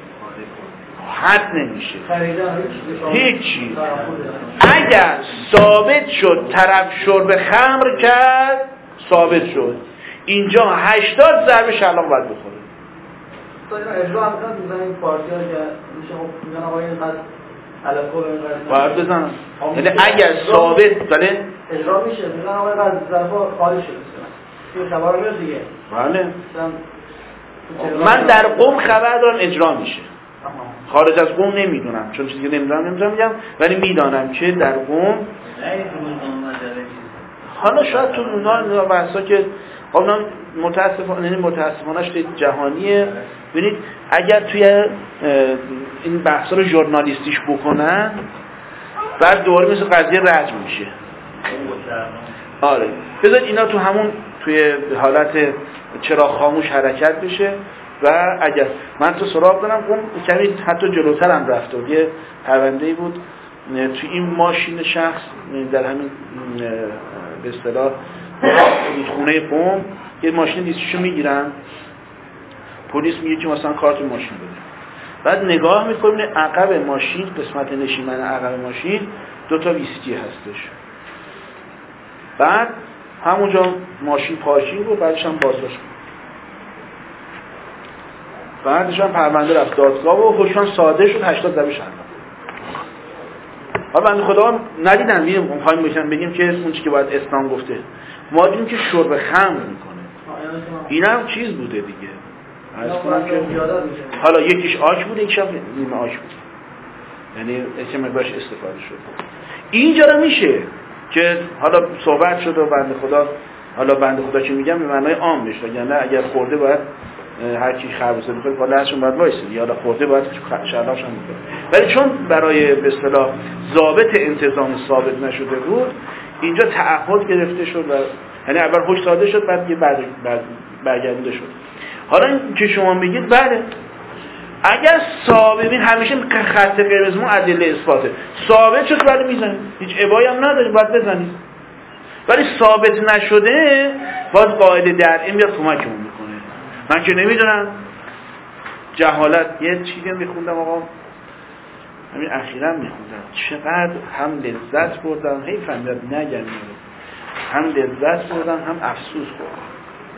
حد نمیشه، هیچی. اگر ثابت شد طرف شرب خمر کرد، ثابت شد اینجا 80 ضربه شلاق باید بخوره. اجرا هم کنم میزنیم پارتی ها که میشه میزن آقای اینقدر علفو باید بزنم، یعنی اگر ثابت بله اجرا میشه میزن آقای اینقدر ضربه خالی شده توی شبا رو میاد دیگه. بله من در قم خبر دارم اجرا میشه، خارج از قم نمیدونم، چون چیزی که نمیدونم میگم، ولی میدانم که در قم حالا شاید تو اونها بحثا که اونا متاسفانه جهانیه. ببینید اگر توی این بحثا رو ژورنالیستیش بکنن، بعد دوباره مثل قضیه رجم میشه. آره بذارید اینا تو همون توی حالت چراغ خاموش حرکت بشه. و اگر من تو سراغ دارم کمی حتی جلوتر هم رفته بود، یه پرونده‌ای بود تو این ماشین شخص در همین به اصطلاح خونه قم، یه ماشین لیستشو میگیرن، پلیس میگه که مثلا کارت ماشین بده، بعد نگاه میکنه عقب ماشین، قسمت نشیمن عقب ماشین 2 تا ویسکی هستش. بعد همونجا ماشین پارکینگ و بعدش هم بازداشت. بعدش هم پرونده رفت دادگاه و حکم صادر شد 80 ضربه شلاق. حالا بنده خدا ندیدن، میخوایم بگیم که اون چیزی که باید اسلام گفته، ما دیدیم که شرب خمر میکنه. این هم چیز بوده دیگه. عرض کنم که حالا یکیش آش بوده، یکیش هم نیمه آش بود، یعنی اسم باش استفاده شد. اینجا رو میشه که حالا صحبت شد و بنده خدا چی میگم به معنای عام بشه، یعنی اگر خورده باید هر کی خربوزه بخوره بالا ازشون باید وایسه، یا حالا خورده باید شلاقش هم بکنه. ولی چون برای به اصطلاح ضابط انتظام ثابت نشده بود، اینجا تعهد گرفته شد و یعنی اول حکم صادر شد، بعد یه برگردونده شد. حالا این که شما میگید بله، اگر ثابت همیشه خط قرمز ما ادله اثباته، ثابت شد ولی میزنید، هیچ ابایی هم ندارید باید بزنید. ولی ثابت نشده باز قاعده درعی میاد کمکمون میکنه. من که نمیدونم، جهالت یه چیزی میخوندم آقا، همین اخیراً میخوندم، چقدر هم لذت بردم، حیفم میاد نگم، هم لذت بردم هم افسوس خوردم.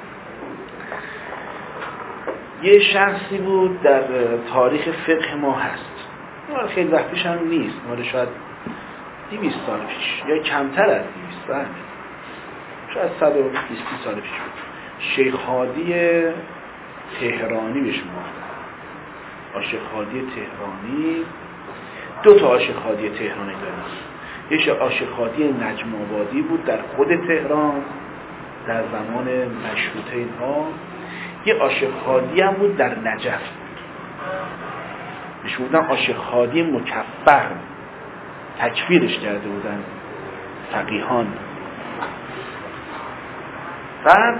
یه شخصی بود در تاریخ فقه ما هست، خیلی وقتش هم نیست، مال شاید 200 سال پیش یا کمتر از 200 سال، شاید 120 سال پیش بود. شیخ هادی تهرانی بهش میگفتن. عاشق هادی تهرانی، 2 تا عاشق هادی تهرانی داریم. یه عاشق هادی نجم آبادی بود در خود تهران در زمان مشروطه اینها، یه عاشق هادی هم بود در نجف، بهش بودن عاشق هادی مکفر، تکفیرش کرده بودن فقیهان. بعد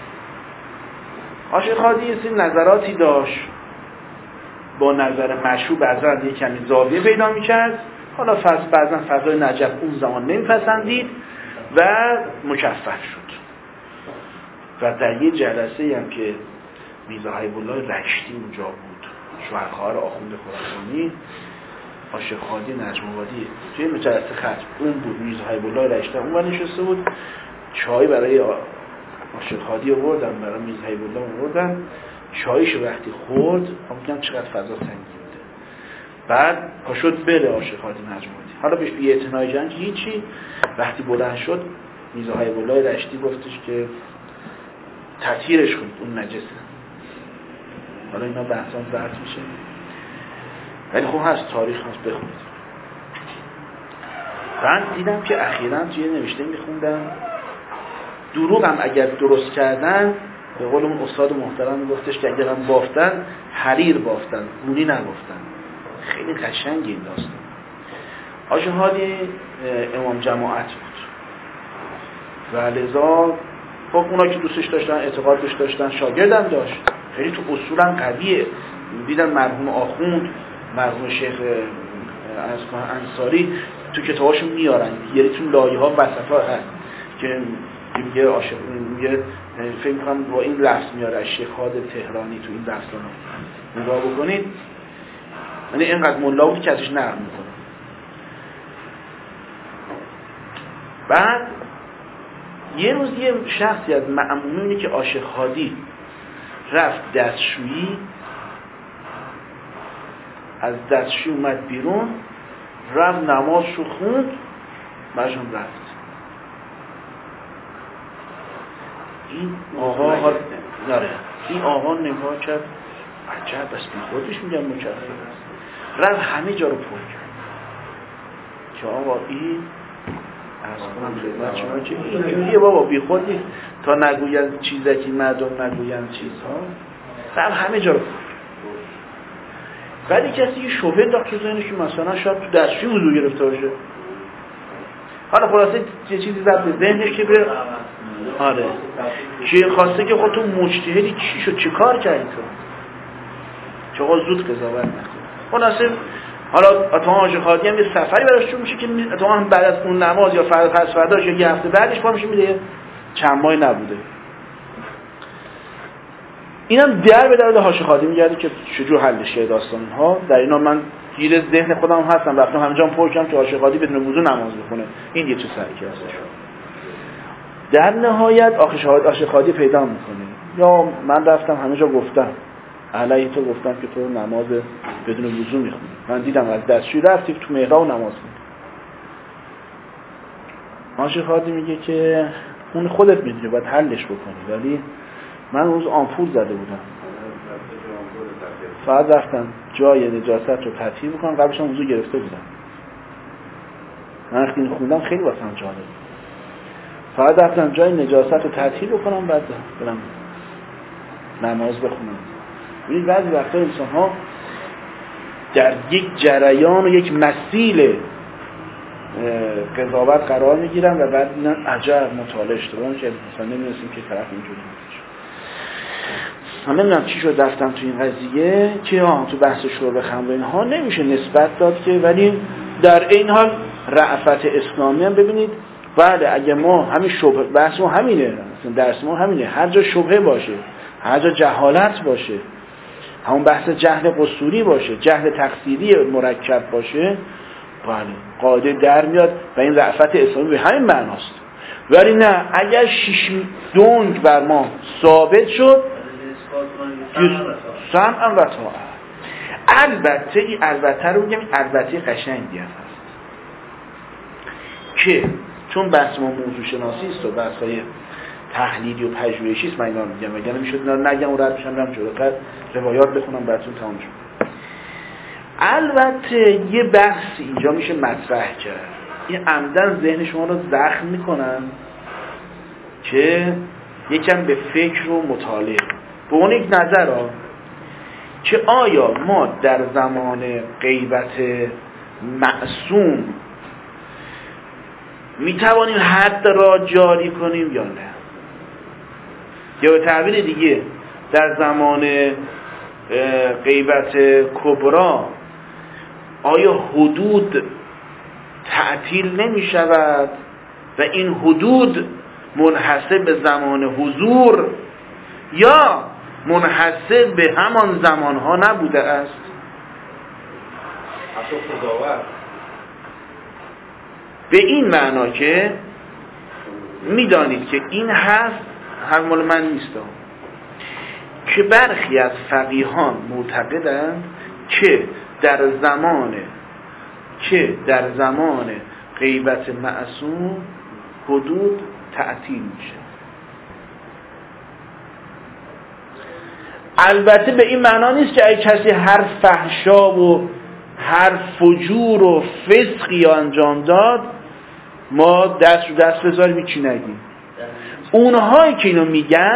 عاشق هادی یه سری نظراتی داشت، با نظر مشروع بعضا یه کمی زاویه پیدا میکرد، حالا بعضا فضای نجف اون زمان نمیپسندید و مکفر شد. و در یه جلسه هم که میرزا حبیب الله رشتی اونجا بود، شوهرخواهر آخوند خراسانی، عاشق هادی نجم آبادی توی جلسه ختم اون بود، میرزا حبیب الله رشتی اون نشسته بود، چای برای عاشق هادی آوردن، برای میرزا حبیب الله آوردن، چایشو وقتی خورد میگم چقدر فضا سنگین بوده. بعد پاشد بره عاشق هادی نجم آبادی، حالا بهش بی‌اعتنایی کردن هیچی. وقتی بلند شد میرزا حبیب الله رشتی گفتش که تطهیرش کنید، اون نجسه. حالا اینا بحثان زرد میشه، ولی خب هست، تاریخ هست، بخونید. من دیدم که اخیراً توی نوشته میخوندم دروغ هم اگر درست کردن، به قول اون استاد محترم میگفتش که اگر هم بافتن حریر بافتن، گونی نبافتن. خیلی قشنگ این داستان. حاجی هادی امام جماعت بود و لذا خب اونا که دوستش داشتن، اعتقاد بهش داشتن، شاگردم داشت، خیلی تو اصولم قویه. دیدن مرحوم آخوند، مرحوم شیخ انصاری تو کتاباشون میارن، یعنی تو لایه‌ها وسطا هست که میگه عاشق، میگه فکر می‌کنم با این لفظ میاره از شیخ خالد تهرانی تو این داستانا نگاه بکنید، یعنی اینقدر ملا بود که ازش نقل میکنه. بعد یه روز یه شخصی از مأمومینی که عاشق هادی رفت دستشویی، از دستشویی اومد بیرون، رفت نمازشو خوند، بعدشون رفت. این آقا داره، این آقا نگاه کرد، عجب بس بی خودش میگم مکفر است، رفت همه جا رو پر کرد که آقا این از کنم خدمت شما که اینجوریه بابا، بی خود نیست تا نگوین چیزکی مردم نگوین چیزها، رفت همه جا رو پر. ولی کسی یه شبهه انداخت تو ذهنش که مثلا شاید تو دستشویی وضو گرفته باشه. حالا خلاصه یه چیزی زد به ذهنش که بره، آره که خواسته که خود تو مجتهدی چی شد، چی کار کردی تو، چقدر زود قضاوت نکن. خلاصه حالا اتمام عاشق هادی هم یه سفری براش شروع میشه که اتمام بعد از اون نماز یا پس فرداش یا یه هفته بعدش پا میشه میده چند ماه نبوده. اینم در به درد عاشق هادی میگرده که چجور حلش کرد داستان ها. در اینا من گیر ذهن خودم هستم، رفتم همینجا پر کردم که عاشق هادی بدون وضو نماز بخونه، این یه چه سرکی هستش. در نهایت عاشق هادی پیدا میکنه، یا من رفتم همه جا گفتم علیه تو گفتم که تو نماز بدون وضو میخونی، من دیدم از دستشویی رفتی تو محراب نماز خوندی. عاشق هادی میگه که اون خودت میدونی باید حلش بکنی، ولی من روز آمپول زده بودم، فقط رفتم جای نجاست رو تطهیر بکنم، قبلش هم وضو گرفته بودم. من وقتی این خوندم خیلی واسم جالب بود، فقط رفتم جای نجاست رو تطهیر بکنم بعد برم نماز بخونم. ببینید بعضی وقتا انسان ها در یک جریان و یک مسیل قضاوت قرار میگیرن و بعد اینن عجب مطالعه اشتباه که مثلا نمی‌دونستیم که طرف اینجوری میشه. من نمیدونم چی شد رفتم تو این قضیه که تو بحث شرب خمر اینها نمیشه نسبت داد که، ولی در این حال رأفت اسلامی هم ببینید، بله اگه ما همین شبهه، بحث ما همینه، درس ما همینه، هر جا شبهه باشه، هر جا جهالت باشه، همون بحث جهل قصوری باشه، جهل تقصیری مرکب باشه، بله قاعده در میاد و این رأفت اسلامی به همین معناست. ولی نه اگر شش دونگ بر ما ثابت شد سمعا و طاعت، البته رو میگم، البته قشنگی هست که چون بحث ما موضوع شناسی است و بحث های تحلیلی و پژوهشی است، من اینا میگم، اگر نمیشد اینا نگم و رد میشم برم جلوتر روایات بخونم براتون تمام شد. البته یه بحث اینجا میشه مطرح کرد، این عمدن ذهن شما رو زخم میکنن که یکم به فکر و مطالعه به اون یک نظر ها که آیا ما در زمان غیبت معصوم میتوانیم حد را جاری کنیم یا نه، یا به تعبیر دیگه در زمان غیبت کبرا آیا حدود تعطیل نمی شود و این حدود منحصر به زمان حضور یا منحصر به همان زمانها نبوده است؟ به این معنا که میدانید که این هست، هر مال من نیست، که برخی از فقیهان معتقدند که در زمان که در زمان غیبت معصوم حدود تعطیل میشه. البته به این معنا نیست که اگه کسی هر فحشا و هر فجور و فسقی انجام داد ما دست رو دست بذاریم چی نگیم. اونهایی که اینو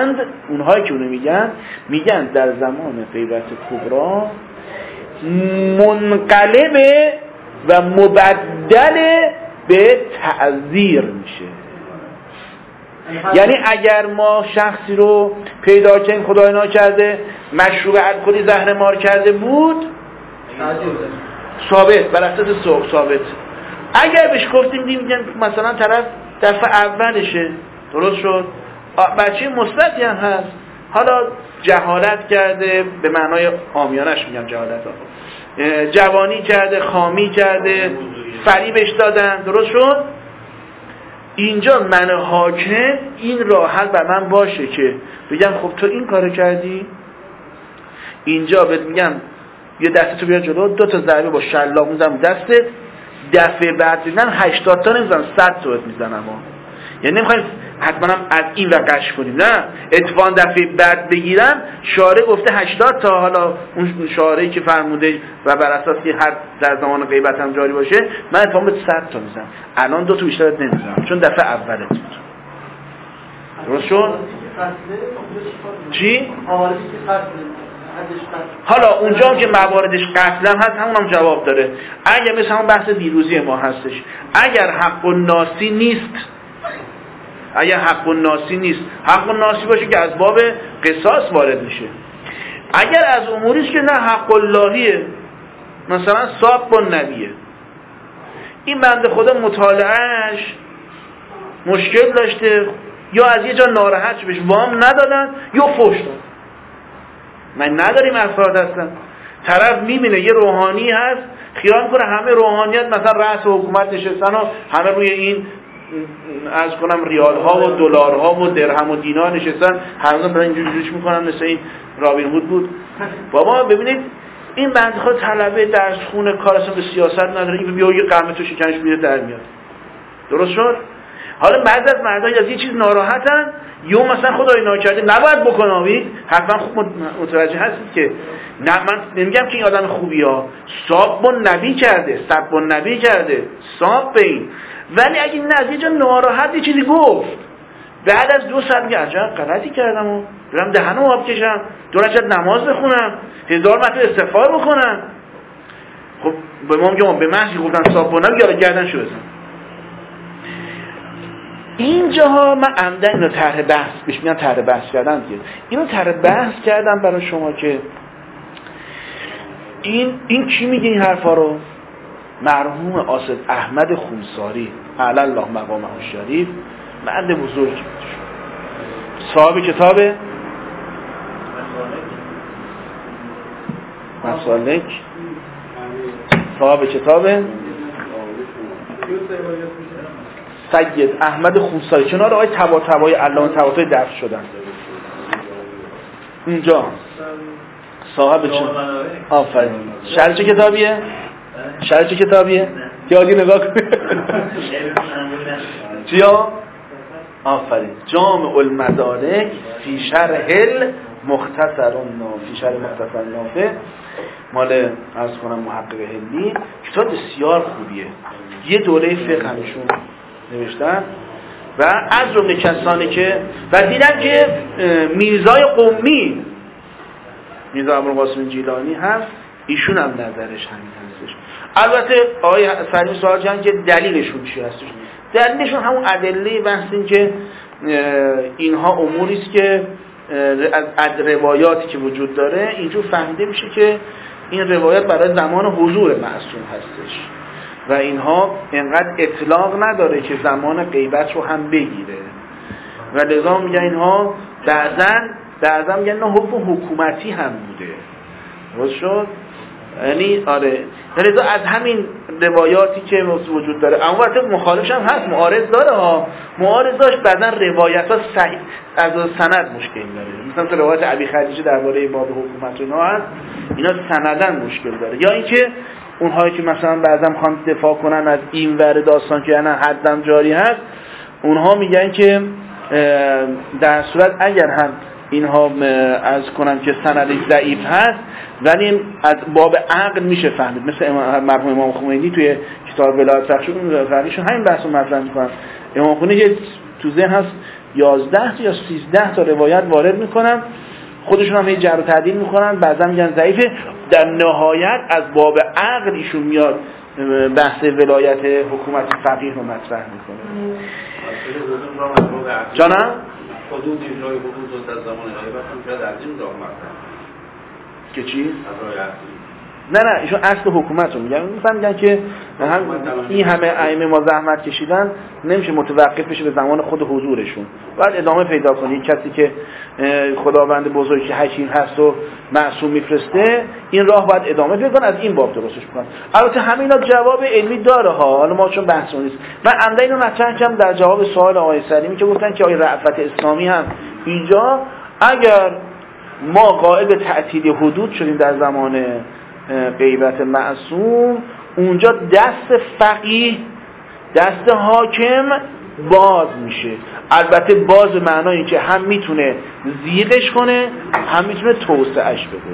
میگن در زمان غیبت کبرا منقلب و مبدل به تعذیر میشه. یعنی اگر ما شخصی رو پیدا کنیم خدای ناکرده مشروب الکلی زهر مار کرده بود ثابت، بر اساس ثابت. اگر بهش گفتیم میگن مثلا طرف دفعه اولشه، درست شد، بچه مثبتی هم هست، حالا جهالت کرده، به معنای عامیانش میگم جهالت ها، جوانی کرده، خامی کرده، فریبش دادن، درست شد. اینجا من حاکم این راه حل بر من باشه که بگم خب تو این کارو کردی، اینجا بهت میگم یه دستتو بیار جلو، 2 تا ضربه با شلاق میزنم دستت، دفعه بعد میزنم 80 تا نمیزنم 100 تا میزنم. یعنی نمیخوایم حتما هم از این و قش کنیم، نه، اتفاقا دفعه بعد بگیرم شارع گفته 80 تا، حالا اون شارعی که فرموده و بر اساس که هر در زمان غیبت هم جاری باشه من اتفاقا به 100 تا میزنم، الان 2 تا بیشتر نمیزنم چون دفعه اولت بود. درست شد؟ چی؟ حالا اونجا هم که مواردش قتل هم هست همون هم جواب داره. اگر مثل همون بحث دیروزی ما هستش، اگر حق الناسی نیست، حق الناسی باشه که از باب قصاص وارد میشه. اگر از اموریست که نه حق اللهیه، مثلا صاب با نبیه، این بنده خدا مطالعهش مشکل داشته یا از یه جا ناراحت بهش وام ندادن یا فحش دادن، من نداریم افراد هستن. طرف میبینه یه روحانی هست خیال میکنه همه روحانیت مثلا رأس حکومت نشستن و همه روی این از کنم ریال ها و دلار ها و درهم و دینار نشستن، هر روز برای اینجوری جوش میکنن مثل این رابین هود بود. بابا ببینید این بنده خدا طلبه درس خونه کار اصلا به سیاست نداره، این بیا یه قمه تو شکنش میره در میاد. درست شد؟ حالا بعضی از مردای از یه چیز ناراحتن یا مثلا خدای ناکرده نباید بکناوید، حتما خوب متوجه هستید که نه، من نمیگم که این آدم خوبی ها صاب نبی کرده، سب نبی کرده، صاب به این، ولی اگه نه از یه جا ناراحت یه چیزی گفت بعد از 2 ساعت میگه عجب غلطی کردم و برم دهنم آب کشم، 2 رکعت نماز بخونم، 1000 مرتبه استغفار بکنم. خب به ما میگم به محضی گفتن صاب نبی یا گردن شو بزن. اینجاها من عمدن اینو طرح بحث بهش میگن، طرح بحث کردن دیگه، اینو طرح بحث کردم برای شما که این کی میگه این حرفا رو؟ مرحوم آصد احمد خونساری اعلی الله مقامه الشریف، مرد بزرگی، صاحب کتاب مسالک، صاحب کتاب سید احمد خونساری، کنار آقای طباطبایی علامه طباطبایی دفن شدن اینجا. صاحب چه؟ آفرین. شرح چه کتابیه؟ یادی نگاه کنید. چیا؟ آفرین. جامع المدارک فی شرح مختصر نافع، مال عرض کنم محقق هندی، کتاب بسیار خوبیه. یه دوره فقه همشون نوشتن و از جمله کسانی که و دیدن که میرزای قمی، میرزا ابوالقاسم جیلانی هست، ایشون هم نظرش همین هستش. البته آقای سلیمی سوال کردن که دلیلشون چی هستش. دلیلشون همون ادله بحث این که اینها اموری است که از روایاتی که وجود داره اینجور فهمیده میشه که این روایات برای زمان حضور معصوم هستش و اینها انقدر اطلاق نداره که زمان غیبت رو هم بگیره و لذا میگن اینها بعضا میگن نه حکم حکومتی هم بوده. درست شد؟ یعنی آره، لذا از همین روایاتی که وجود داره، اما البته مخالفش هم هست، معارض داره ها، معارض داشت بعضا روایت ها صحیح از سند مشکل داره، مثلا روایت ابی خدیجه درباره باب حکومت اینا هست، اینا سندن مشکل داره، یا اینکه اونهایی که مثلا بعضا میخوان دفاع کنن از این ور داستان که یعنی حدم جاری هست، اونها میگن که در صورت اگر هم اینها از کنن که سندش ضعیف هست ولی از باب عقل میشه فهمید، مثل مرحوم امام خمینی توی کتاب ولایت فقیهشون همین بحثو مطرح میکنن. امام خمینی تو ذهن هست 11 یا 13 تا روایت وارد میکنن، خودشون هم جر و تعدیل میکنن، بعضا میگن ضعیفه، در نهایت از باب عقل ایشون میاد بحث ولایت حکومت فقیه رو مطرح میکنه. جانم؟ حدود اجرای حدود در زمان غیبت هم شاید از این راه مطرح که چی؟ از راه اصلی. نه ایشون اصل حکومت رو میگن که این همه ائمه ما زحمت کشیدن نمیشه متوقف بشه به زمان خود حضورشون، باید ادامه پیدا کنه. کسی که خداوند بزرگی حکیم هست و معصوم میفرسته، این راه باید ادامه پیدا کنه، از این باب درستش بکنن. البته همینا جواب علمی داره ها، حالا ما چون بحث نیست. من عمدن اینو مطرح کردم در جواب سوال آقای سلیمی که گفتن که آقای رأفت اسلامی هم اینجا اگر ما قائل به تعطیل حدود شدیم در زمان غیبت معصوم، اونجا دست فقیه دست حاکم باز میشه. البته باز به معنای که هم میتونه زیغش کنه هم میتونه توسعهش بده.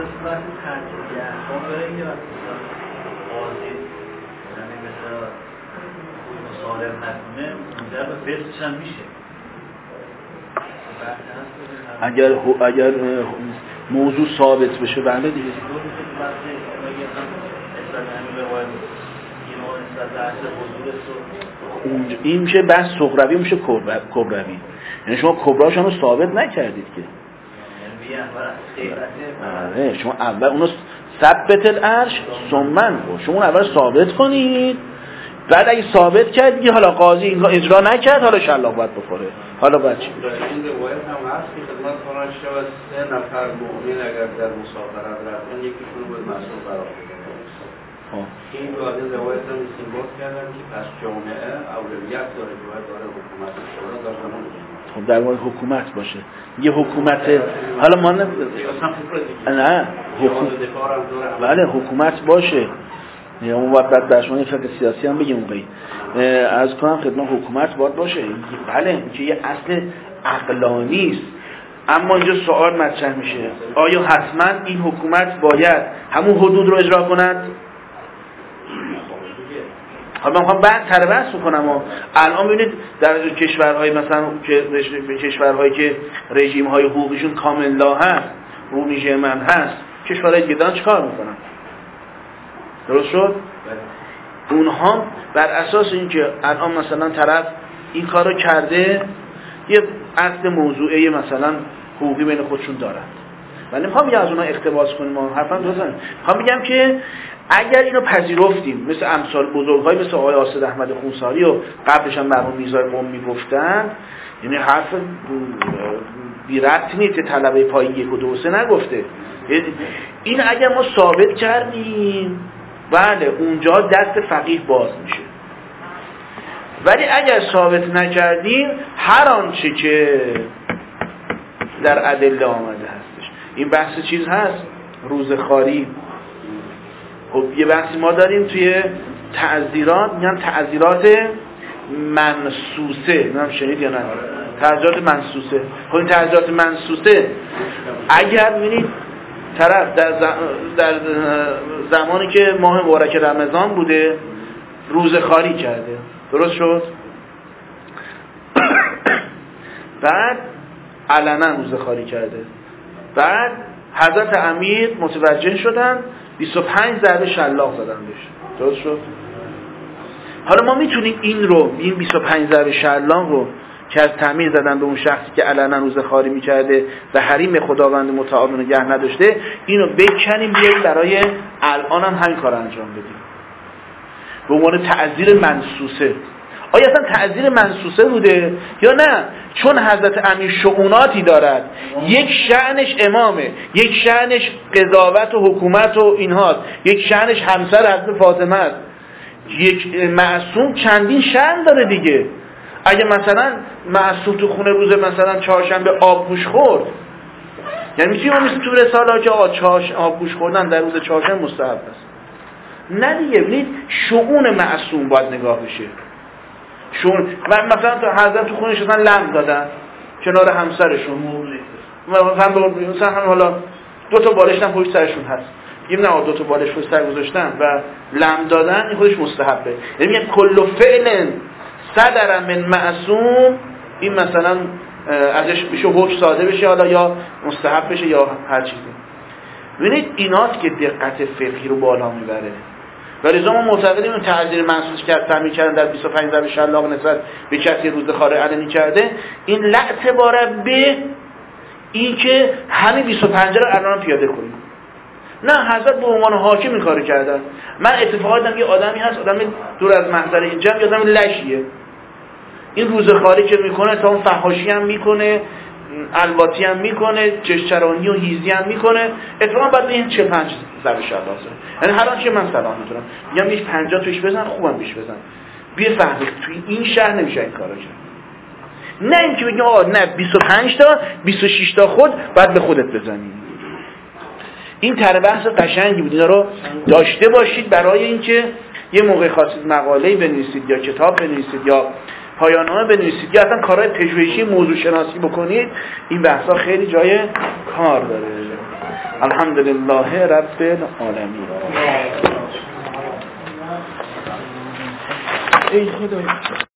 اگر موضوع ثابت بشه بله دیگه. این میشه بحث صغروی، میشه کبروی. یعنی شما کبراشون رو ثابت نکردید که. آره شما اول اونو ثبت العرش ثمن شما اول ثابت کنید، بعد اگه ثابت کرد دیگه حالا قاضی اینو اجرا نکرد، حالا شلاق باید بخوره. حالا باید چی؟ در این روایت هم هست که خدمت کنن شود 3 نفر مؤمن اگر در مسافرت رفتن یکیشون رو به مسئول قرار بدن. این بعد روایت هم استنباط کردن که پس جامعه اولویت داره که باید داره حکومت شورا در زمان خب در واقع حکومت باشه. یه حکومت حالا ما نه بله حکومت باشه. یا اون وقت بعد درشون فقه سیاسی هم بگیم اونقی از کنم خدمت حکومت باید باشه. بله که یه اصل عقلانی است. اما اینجا سوال مطرح میشه آیا حتما این حکومت باید همون حدود رو اجرا کند؟ حالا من میخوام بعد تربص بکنم و الان ببینید در کشورهای مثلا کشورهایی که رژیم‌های حقوقیشون کاملا هست، رومیجه من هست، کشورهای دیگه دارن چیکار میکنن؟ درست شد؟ اونها بر اساس اینکه الان مثلا طرف این کارو کرده یه اصل موضوعی مثلا حقوقی بین خودشون دارن. من نمیخوام از اونها اقتباس کنیم، حرفا درسته. میخوام بگم که اگر اینو پذیرفتیم مثل امثال بزرگای مثل آقای آصد احمد خونساری و قبلش هم مرحوم میرزای قم میگفتن، یعنی حرف بی ربط نیست که طلبه پای 1 و 2 و 3 نگفته. این اگر ما ثابت کردیم بله اونجا دست فقیه باز میشه، ولی اگر ثابت نکردیم هر آنچه که در ادله آمده هستش. این بحث چیز هست روزخواری. خب یه بحثی ما داریم توی تعزیرات، میگن تعزیرات منسوسه، نمیدونم شنید یا نه؟ تعزیرات منسوسه. خب این تعزیرات منسوسه اگر ببینید طرف در زمانی که ماه مبارک رمضان بوده روزخواری کرده، درست شد؟ بعد علنا روزخواری کرده، بعد حضرت امیر متوجه شدن 25 ضربه شلاق زدن بهش، درست شد؟ حالا ما میتونیم این 25 ضربه شلاق رو که از تعمیر زدن به اون شخصی که علنا روزخواری میکرده و حریم خداوند متعال نگه نداشته، اینو بکنیم بیاییم برای الان هم همین کار انجام بدیم به عنوان تعزیر منسوسه. آیا اصلا تعزیر منسوسه بوده یا نه؟ چون حضرت امیر شؤوناتی دارد، یک شأنش امامه، یک شأنش قضاوت و حکومت و اینهاست، یک شأنش همسر حضرت فاطمه است، یک معصوم چندین شأن داره دیگه. اگه مثلا معصوم تو خونه روز مثلا چهارشنبه آبگوش خورد، یعنی میتونیم مثل تو رساله که آبگوش خوردن در روز چهارشنبه مستحب است، نه دیگه. ببینید شؤون معصوم باید نگاه بشه. شؤون مثلا تو حضرت تو خونش اصلا لم دادن کنار همسرشون، مثلا هم حالا دو تا بالش هم پشت سرشون هست، یه نه دو تا بالش پشت سر گذاشتن و لم دادن، این خودش مستحبه. یعنی میگه کل فعل صدر من معصوم، این مثلا ازش بشه حکم ساده بشه حالا یا مستحب بشه یا هر چیزی. ببینید ایناست که دقت فقهی رو بالا میبره. ولذا ما معتقدیم تعذیر منصوص کرد تعمیر کردن در 25 ضرب شلاق نسبت به کسی روز خاره علنی کرده، این لا اعتبار به این که همین 25 رو الان پیاده کنیم. نه، حضرت به عنوان حاکم این کارو کردن. من اتفاقا دیدم یه آدمی هست، آدم دور از محضر این جمع، یه آدم لشیه، این روز خاره که میکنه تا اون فحاشی هم میکنه، الواتی هم میکنه، چشچرانی و هیزی هم میکنه. اتفاقا بعد این 45 ضرب شلاق زد. یعنی هر آنچه من سلام میتونم میگم یه 50 توش بزن، خوبم بیش بزن. بیا فهمی توی این شهر نمیشه این کارو کرد. نه اینکه بگیم آقا نه 25 تا 26 تا خود بعد به خودت بزنی. این طرح بحث قشنگی بود، اینا رو داشته باشید برای اینکه یه موقع خواستید مقاله‌ای بنویسید یا کتاب بنویسید یا پایان‌نامه بنویسید یا اصلا کارهای پژوهشی موضوع شناسی بکنید، این بحثا خیلی جای کار داره. الحمدلله رب العالمین. ای خدا